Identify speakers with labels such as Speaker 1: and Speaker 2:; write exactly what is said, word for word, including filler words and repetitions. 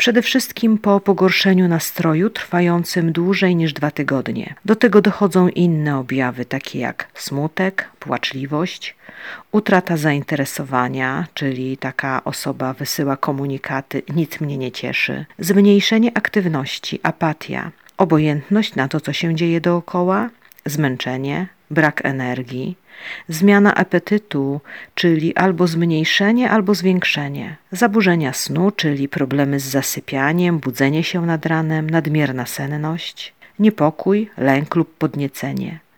Speaker 1: Przede wszystkim po pogorszeniu nastroju trwającym dłużej niż dwa tygodnie. Do tego dochodzą inne objawy, takie jak smutek, płaczliwość, utrata zainteresowania, czyli taka osoba wysyła komunikaty „nic mnie nie cieszy”, zmniejszenie aktywności, apatia, obojętność na to, co się dzieje dookoła, zmęczenie, brak energii, zmiana apetytu, czyli albo zmniejszenie, albo zwiększenie, zaburzenia snu, czyli problemy z zasypianiem, budzenie się nad ranem, nadmierna senność, niepokój, lęk lub podniecenie,